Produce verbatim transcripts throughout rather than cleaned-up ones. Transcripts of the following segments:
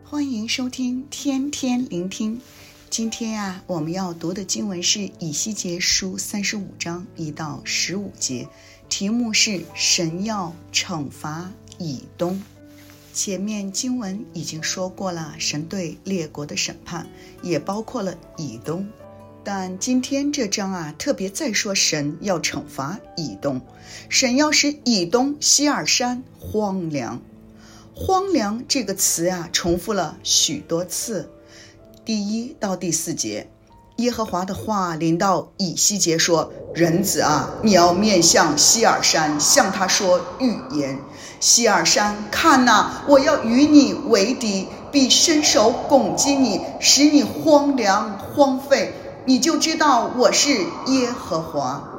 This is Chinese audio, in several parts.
欢迎收听天天聆听。今天呀、啊，我们要读的经文是以西结书三十五章一到十五节，题目是神要惩罚以东。前面经文已经说过了，神对列国的审判也包括了以东，但今天这章啊，特别再说神要惩罚以东，神要使以东西珥山荒凉。荒凉这个词啊，重复了许多次。第一到第四节，耶和华的话临到以西结说：人子啊，你要面向西珥山，向他说预言。西珥山，看哪，我要与你为敌，必伸手攻击你，使你荒凉荒废，你就知道我是耶和华。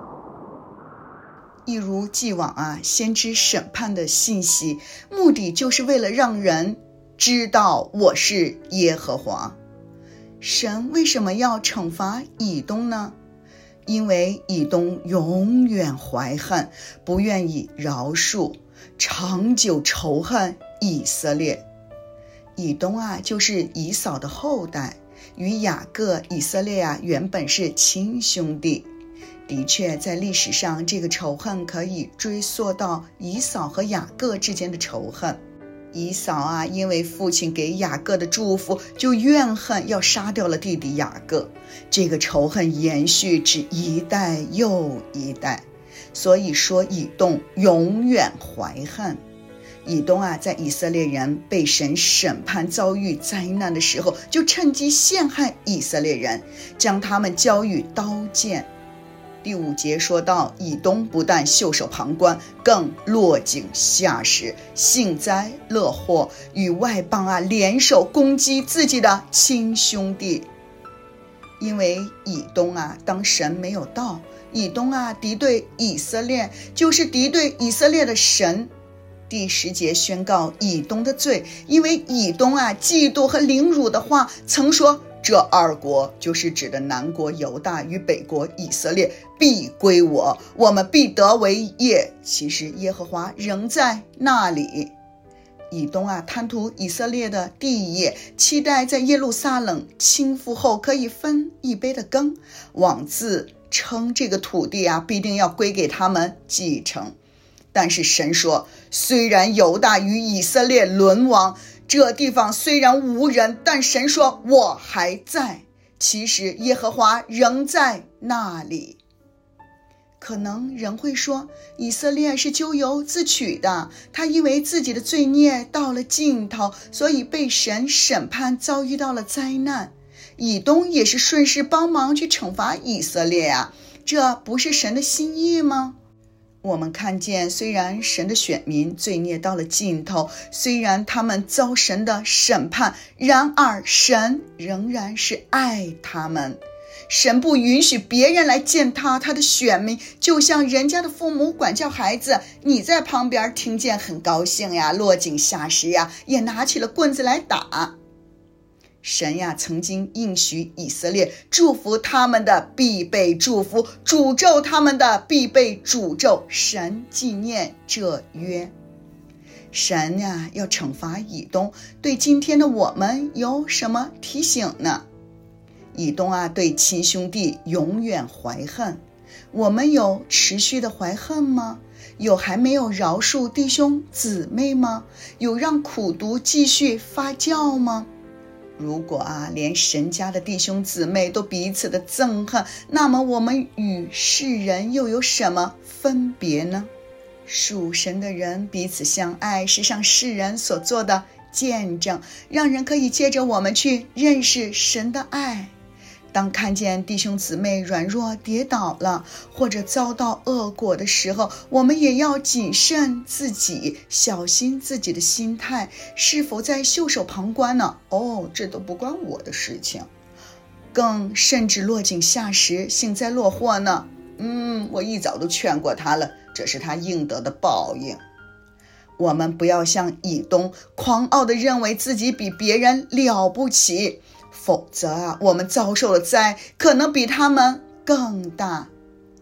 一如既往啊，先知审判的信息，目的就是为了让人知道我是耶和华。神为什么要惩罚以东呢？因为以东永远怀恨，不愿意饶恕，长久仇恨以色列。以东啊，就是以扫的后代，与雅各、以色列啊，原本是亲兄弟。的确，在历史上，这个仇恨可以追溯到以扫和雅各之间的仇恨。以扫啊，因为父亲给雅各的祝福，就怨恨，要杀掉了弟弟雅各。这个仇恨延续至一代又一代，所以说以东永远怀恨。以东啊，在以色列人被神审判遭遇灾难的时候，就趁机陷害以色列人，将他们交予刀剑。第五节说到，以东不但袖手旁观，更落井下石，幸灾乐祸，与外邦啊联手攻击自己的亲兄弟。因为以东啊，当神没有道，以东啊敌对以色列，就是敌对以色列的神。第十节宣告以东的罪，因为以东啊嫉妒和凌辱的话，曾说这二国，就是指的南国犹大与北国以色列，必归我，我们必得为业。其实耶和华仍在那里。以东啊，贪图以色列的地业，期待在耶路撒冷倾覆后可以分一杯的羹，妄自称这个土地啊必定要归给他们继承。但是神说，虽然犹大与以色列沦亡，这地方虽然无人，但神说我还在。其实耶和华仍在那里。可能人会说，以色列是咎由自取的，他因为自己的罪孽到了尽头，所以被神审判，遭遇到了灾难。以东也是顺势帮忙去惩罚以色列啊，这不是神的心意吗？我们看见，虽然神的选民罪孽到了尽头，虽然他们遭神的审判，然而神仍然是爱他们。神不允许别人来践踏他的选民，就像人家的父母管教孩子，你在旁边听见很高兴呀，落井下石呀，也拿起了棍子来打。神呀，曾经应许以色列，祝福他们的必被祝福，诅咒他们的必被诅咒。神纪念这约。神呀，要惩罚以东，对今天的我们有什么提醒呢？以东啊，对亲兄弟永远怀恨。我们有持续的怀恨吗？有还没有饶恕弟兄姊妹吗？有让苦毒继续发酵吗？如果啊，连神家的弟兄姊妹都彼此的憎恨，那么我们与世人又有什么分别呢？属神的人彼此相爱，是向世人所做的见证，让人可以借着我们去认识神的爱。当看见弟兄姊妹软弱跌倒了，或者遭到恶果的时候，我们也要谨慎自己，小心自己的心态，是否在袖手旁观呢？哦，这都不关我的事情。更甚至落井下石，幸灾乐祸呢？嗯，我一早都劝过他了，这是他应得的报应。我们不要像以东狂傲地认为自己比别人了不起，否则啊，我们遭受的灾可能比他们更大。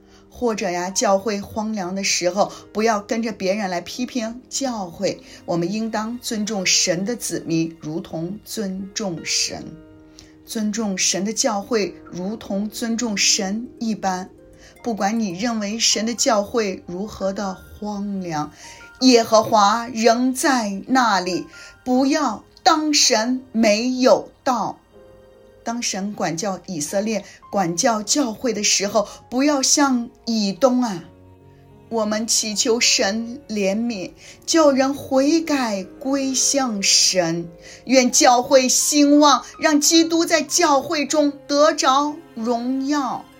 或者呀，教会荒凉的时候，不要跟着别人来批评教会。我们应当尊重神的子民，如同尊重神。尊重神的教会，如同尊重神一般。不管你认为神的教会如何的荒凉，耶和华仍在那里。不要当神没有道。当神管教以色列、管教教会的时候，不要像以东啊。我们祈求神怜悯，叫人悔改归向神。愿教会兴旺，让基督在教会中得着荣耀。